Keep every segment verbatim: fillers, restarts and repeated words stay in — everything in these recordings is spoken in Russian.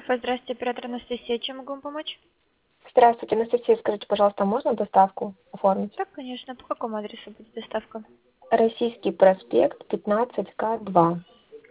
Альфа, здравствуйте, оператор Анастасия. Чем могу вам помочь? Здравствуйте, Анастасия, скажите, пожалуйста, можно доставку оформить? Так, конечно. По какому адресу будет доставка? Российский проспект, пятнадцать К два.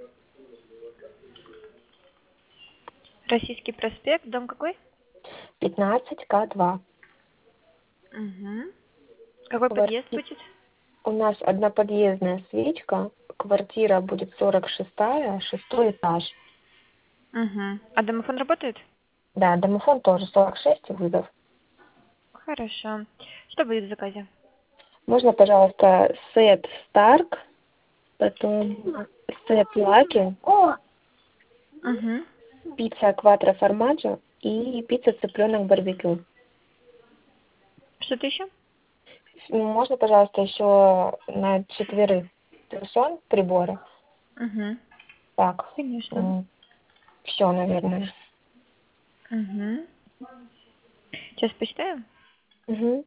Российский проспект, дом какой? пятнадцать К два. Угу. Какой подъезд Кварти- будет? У нас одноподъездная свечка, квартира будет сорок шестая, шестой этаж. Угу. А домофон работает? Да, домофон тоже сорок шесть вызов. Хорошо. Что будет в заказе? Можно, пожалуйста, сет Старк, потом сет Лаки, Угу. пицца Кватро Формаджо и пицца цыпленок барбекю. Что-то еще? Можно, пожалуйста, еще на четверых персон приборы? Угу. Так, Конечно. все, наверное. Угу. Сейчас посчитаем. Угу.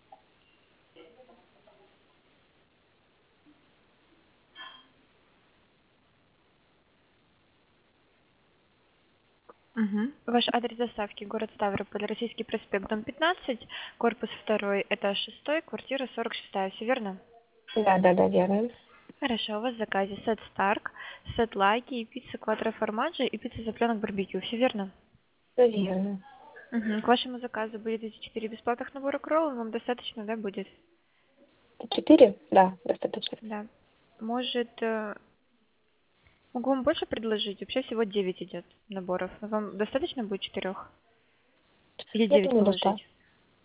Угу. Ваш адрес доставки: город Ставрополь, Российский проспект, дом пятнадцать, корпус второй, этаж шестой, квартира сорок шестая. Все верно? Да, да, да, верно. Хорошо, у вас в заказе сет Старк, сет Лаки, и пицца Кватро Формаджо и пицца цыпленок барбекю. Все верно? Все верно. Угу. К вашему заказу будет эти четыре бесплатных набора кролл. Вам достаточно, да, будет? Четыре? Да, достаточно. Да. Может, э, могу вам больше предложить? Вообще всего девять идет наборов. Вам достаточно будет четырех? Или Я девять думаю, достаточно. положить?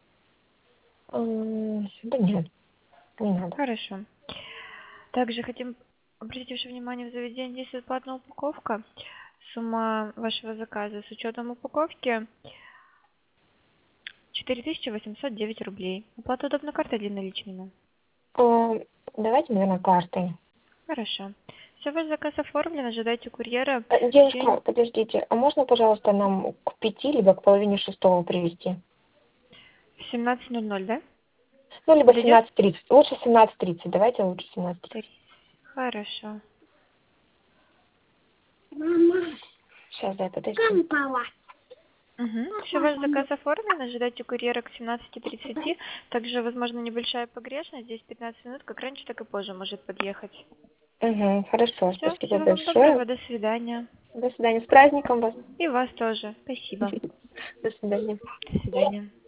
Да нет, не надо. Хорошо. Также хотим обратить ваше внимание, в заведении действует платная упаковка. Сумма вашего заказа с учетом упаковки четыре тысячи восемьсот девять рублей. Оплата удобной картой или наличными? А, Давайте, наверное, картой. Хорошо. Все, ваш заказ оформлен, ожидайте курьера. А, В течение- Девушка, подождите, а можно, пожалуйста, нам к пяти либо к половине шестого привезти? в семнадцать ноль ноль, да? Ну, либо Подойдет? семнадцать тридцать. Лучше семнадцать тридцать. Давайте лучше семнадцать тридцать. Три. Хорошо. Сейчас, да, подождите. Угу. Все, ваш заказ оформлен, ожидайте курьера к семнадцати тридцати. Также, возможно, небольшая погрешность. Здесь пятнадцать минут, как раньше, так и позже может подъехать. Угу, хорошо, Все, спасибо всего вам большое. доброго, до свидания. До свидания. С праздником вас. И вас тоже. Спасибо. До свидания. До свидания.